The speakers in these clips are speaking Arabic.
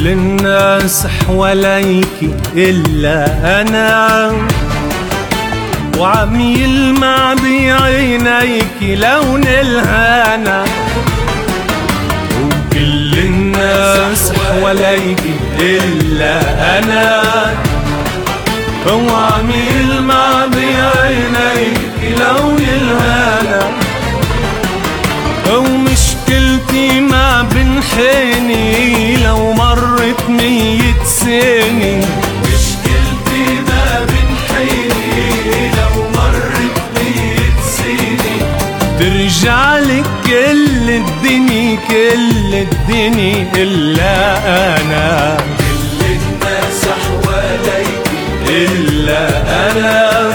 كل الناس حواليكي إلا أنا، وعم يلمع بعينيكي لون الهنا. وكل الناس حواليكي إلا أنا، وعم يلمع بعينيكي لون الهنا. ومشكلتي ما بنحني لو مرت 100 سنة. مشكلتي ما بنحني لو مرت 100 سنة. ترجع لك كل الدنيا كل الدنيا إلا أنا. كل الناس حواليك إلا أنا،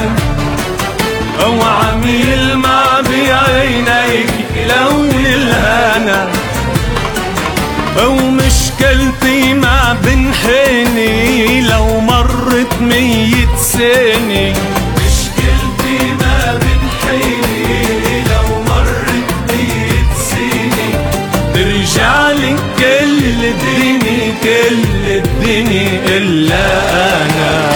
وعم يلمع بعينيك لون الهنا. ومشكلتي ما بنحني لو مرت 100 سنة. مشكلتي ما بنحني لو مرت 100 سنة. ترجع لك كل الدنيا كل الدنيا إلا أنا.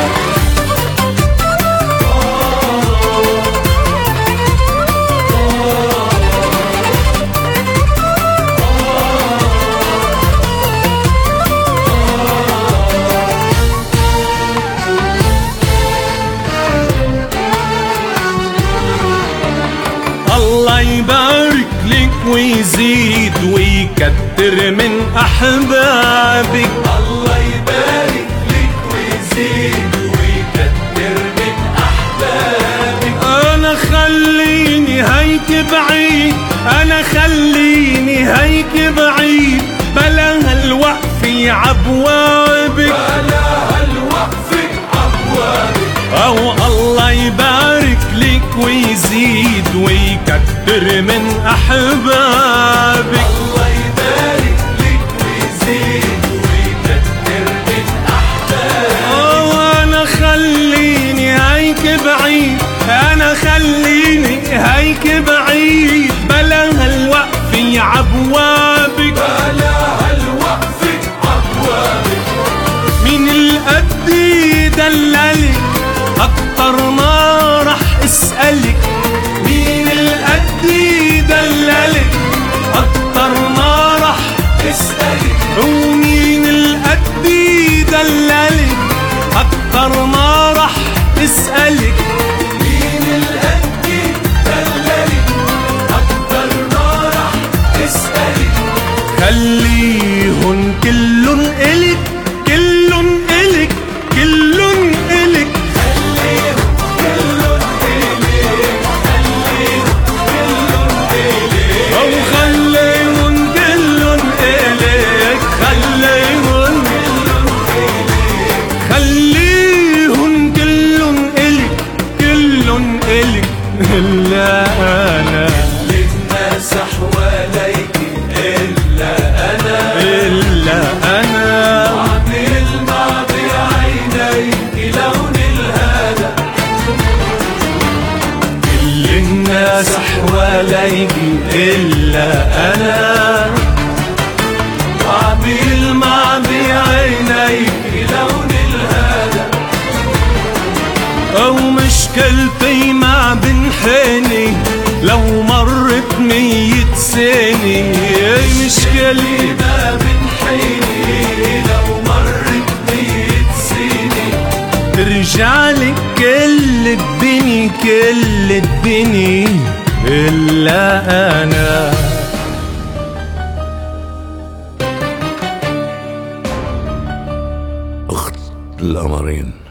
الله يبارك لك ويزيد ويكتر من أحبابك. الله يبارك لك ويزيد ويكتر من أحبابك. أنا خليني هيك بعيد، أنا خليني هيك بعيد، بلا هالوقفة عبوابك، بلا هالوقفة عبوابك. أو الله يبارك لك ويزيد ويكتر من أحبابك. الله يبارك لك ويزيد ويكتر من أحبابك. وأنا خليني هيك بعيد، أنا خليني هيك بعيد، بلا هالوقفة عبوابك، بلا هالوقفة عبوابك. من القد يدللك أكتر ما رح اسألك. مين القد يدللك أكتر ما رح اسألك. ومين القد يدللك أكتر ما رح اسألك. مين القد يدللك أكتر ما رح اسألك. خليهن كلن إلك كلن إلك كلن إلك. إلا أنا. كل الناس حواليك إلا أنا، إلا أنا. وعم يلمع بعينيك لون الهنا. كل الناس حواليك إلا أنا، وعم يلمع بعينيك لون الهنا. أو مشكلتي ما بنحني لو مرت 100 سنة. مشكلتي ما بنحني لو مرت 100 سنة. ترجع لك كل الدنيا كل الدنيا إلا أنا. أخت القمرين.